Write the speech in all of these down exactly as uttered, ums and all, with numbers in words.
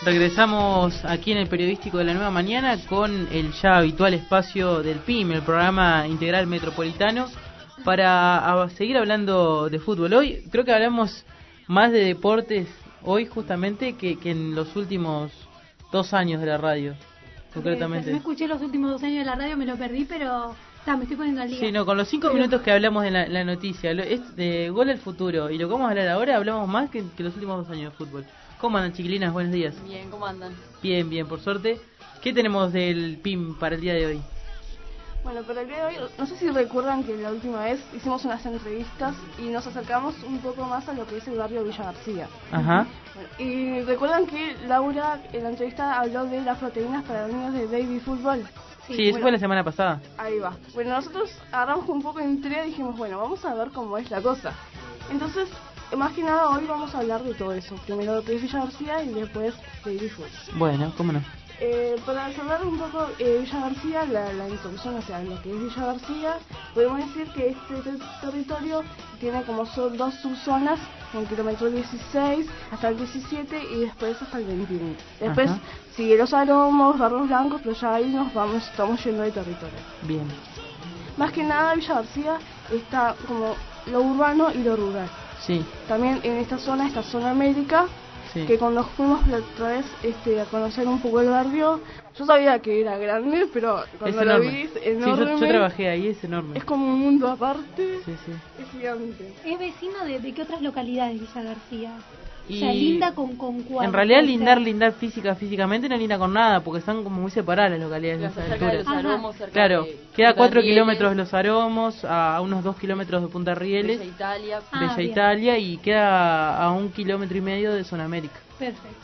Regresamos aquí en el Periodístico de la Nueva Mañana con el ya habitual espacio del P I M, el Programa Integral Metropolitano, para a, seguir hablando de fútbol. Hoy creo que hablamos más de deportes hoy justamente que, que en los últimos dos años de la radio, concretamente. No escuché los últimos dos años de la radio, me lo perdí, pero ta, me estoy poniendo al día. Sí, no, con los cinco pero... minutos que hablamos de la, la noticia, lo, es de Gol al Futuro, y lo que vamos a hablar ahora, hablamos más que, que los últimos dos años de fútbol. ¿Cómo andan, chiquilinas? Buenos días. Bien, ¿cómo andan? Bien, bien, por suerte. ¿Qué tenemos del P I M para el día de hoy? Bueno, para el día de hoy, no sé si recuerdan que la última vez hicimos unas entrevistas y nos acercamos un poco más a lo que es el barrio Villa García. Ajá. Bueno, y recuerdan que Laura en la entrevista habló de las proteínas para los niños de baby fútbol. Sí, sí, eso bueno, fue la semana pasada. Ahí va. Bueno, nosotros agarramos un poco de intriga y dijimos, bueno, vamos a ver cómo es la cosa. Entonces, más que nada hoy vamos a hablar de todo eso. Primero de Villa García y después de baby fútbol. Bueno, cómo no. Eh, para hablar un poco de eh, Villa García, la, la introducción, o sea, lo que es Villa García, podemos decir que este ter- territorio tiene como son dos subzonas, en el kilómetro dieciséis hasta el diecisiete y después hasta el veintiuno. Después Ajá. sigue Los Aromos, Barros Blancos, pero ya ahí nos vamos, estamos yendo de territorio. Bien. Más que nada Villa García está como lo urbano y lo rural. Sí. También en esta zona está Zona América. Sí. Que cuando fuimos la otra vez este, a conocer un poco el barrio, yo sabía que era grande, pero cuando lo vi es enorme. Sí, yo, yo trabajé ahí, es enorme. Es como un mundo aparte, sí, sí. Es gigante. ¿Es vecino de, de qué otras localidades Villa García? Y o sea, linda con, con cuál. En realidad lindar, lindar física, físicamente no linda con nada, porque están como muy separadas las localidades de esa altura. De los Aromos, cerca claro, de queda a cuatro Rieles, kilómetros de Los Aromos, a unos dos kilómetros de Punta Rieles, Bella Italia, Bella ah, Italia y queda a un kilómetro y medio de Zona América. Perfecto.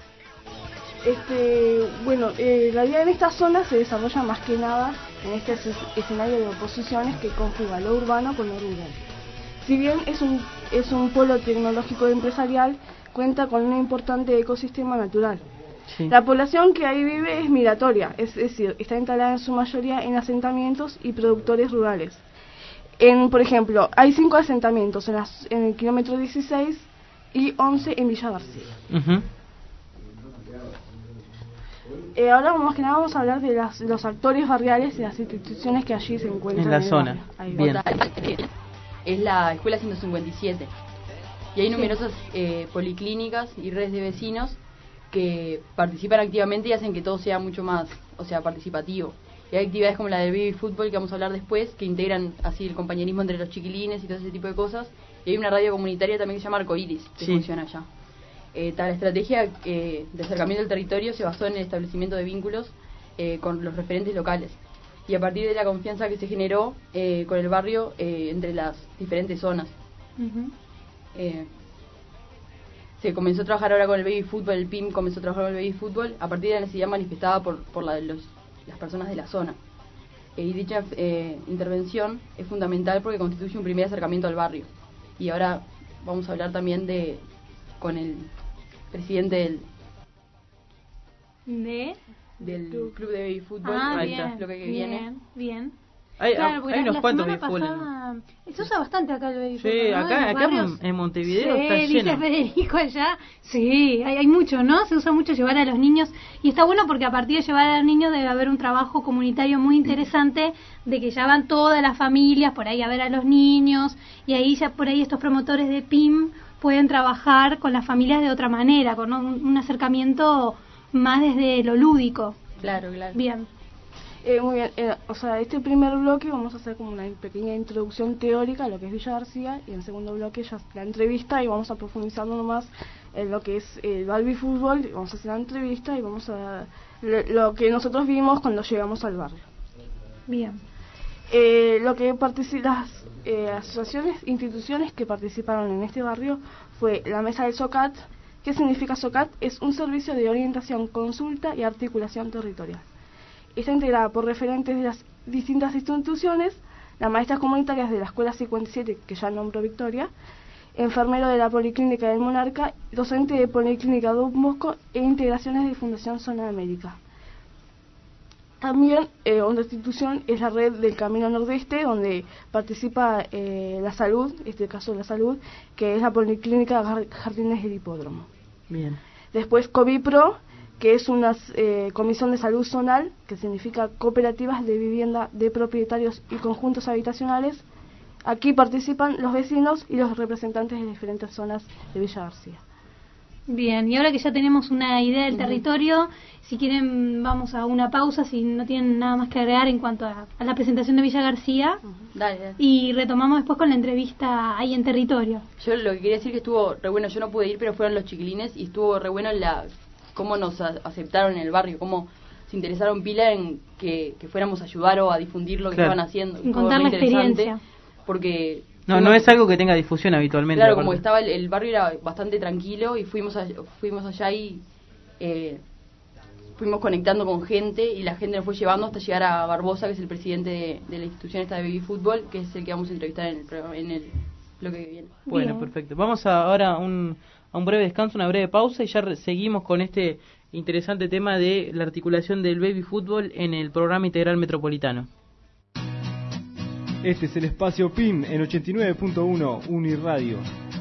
Este, bueno, eh, la vida en esta zona se desarrolla más que nada en este escenario de oposiciones que conjuga lo urbano con lo rural. Si bien es un, es un polo tecnológico y empresarial, cuenta con un importante ecosistema natural. Sí. La población que ahí vive es migratoria, es decir, está instalada en su mayoría en asentamientos y productores rurales. En, por ejemplo, hay cinco asentamientos en, las, en el kilómetro dieciséis y once en Villa García. Uh-huh. Eh, ahora más que nada vamos a hablar de las, los actores barriales y las instituciones que allí se encuentran. En la en zona. Bien. Es la Escuela ciento cincuenta y siete. Y hay numerosas eh, policlínicas y redes de vecinos que participan activamente y hacen que todo sea mucho más, o sea, participativo. Y hay actividades como la del baby fútbol que vamos a hablar después, que integran así el compañerismo entre los chiquilines y todo ese tipo de cosas. Y hay una radio comunitaria también que se llama Arcoiris, que sí. funciona allá. Eh, tal estrategia eh, de acercamiento al territorio se basó en el establecimiento de vínculos eh, con los referentes locales y a partir de la confianza que se generó eh, con el barrio eh, entre las diferentes zonas. Uh-huh. eh, se comenzó a trabajar ahora con el baby fútbol, el P I M comenzó a trabajar con el baby fútbol a partir de la necesidad manifestada por, por la de los, las personas de la zona. Eh, y dicha eh, intervención es fundamental porque constituye un primer acercamiento al barrio. Y ahora vamos a hablar también de con el presidente del ¿De? del club, club de baby fútbol. Ah, ahí bien, está, lo que bien, viene. Bien. Hay, claro, hay unos la cuantos semana baby pasada, se usa bastante acá el baby sí, fútbol, ¿no? acá, acá en, en Montevideo sí, está dice lleno. Federico allá, sí, hay, hay mucho, ¿no? Se usa mucho llevar a los niños y está bueno porque a partir de llevar a los niños debe haber un trabajo comunitario muy interesante de que ya van todas las familias por ahí a ver a los niños y ahí ya por ahí estos promotores de P I M pueden trabajar con las familias de otra manera, con un, un acercamiento más desde lo lúdico. Claro, claro. Bien. Eh, muy bien, eh, o sea, este primer bloque vamos a hacer como una pequeña introducción teórica a lo que es Villa García y en el segundo bloque ya la entrevista y vamos a profundizar nomás en lo que es el baby fútbol, vamos a hacer la entrevista y vamos a lo, lo que nosotros vimos cuando llegamos al barrio. Bien. Eh, lo que participan las eh, asociaciones, instituciones que participaron en este barrio fue la mesa del SOCAT. ¿Qué significa SOCAT? Es un servicio de orientación, consulta y articulación territorial. Está integrada por referentes de las distintas instituciones, las maestras comunitarias de la Escuela cincuenta y siete, que ya nombró Victoria, enfermero de la Policlínica del Monarca, docente de Policlínica Don Bosco e integraciones de Fundación Zona América. También eh, otra institución es la red del Camino Nordeste, donde participa eh, la salud, en este caso la salud, que es la Policlínica Jardines del Hipódromo. Bien. Después COVIPRO, que es una eh, comisión de salud zonal, que significa cooperativas de vivienda de propietarios y conjuntos habitacionales. Aquí participan los vecinos y los representantes de diferentes zonas de Villa García. Bien, y ahora que ya tenemos una idea del Uh-huh. territorio, si quieren vamos a una pausa, si no tienen nada más que agregar en cuanto a, a la presentación de Villa García, Uh-huh. Dale, dale. y retomamos después con la entrevista ahí en territorio. Yo lo que quería decir que estuvo re bueno, yo no pude ir, pero fueron los chiquilines y estuvo re bueno la cómo nos a- aceptaron en el barrio, cómo se interesaron pila en que, que fuéramos a ayudar o a difundir lo que Claro. estaban haciendo. En Estuvo contar re la interesante, experiencia. Porque No, fuimos- no es algo que tenga difusión habitualmente. Claro, aparte. como estaba el, el barrio era bastante tranquilo y fuimos a- fuimos allá y eh, fuimos conectando con gente y la gente nos fue llevando hasta llegar a Barbosa, que es el presidente de, de la institución esta de Baby Fútbol, que es el que vamos a entrevistar en el programa, en el bloque que viene. Bueno, Bien. perfecto. Vamos a, ahora a un, a un breve descanso, una breve pausa y ya re- seguimos con este interesante tema de la articulación del baby fútbol en el programa integral metropolitano. Este es el espacio P I M en ochenta y nueve punto uno Uniradio.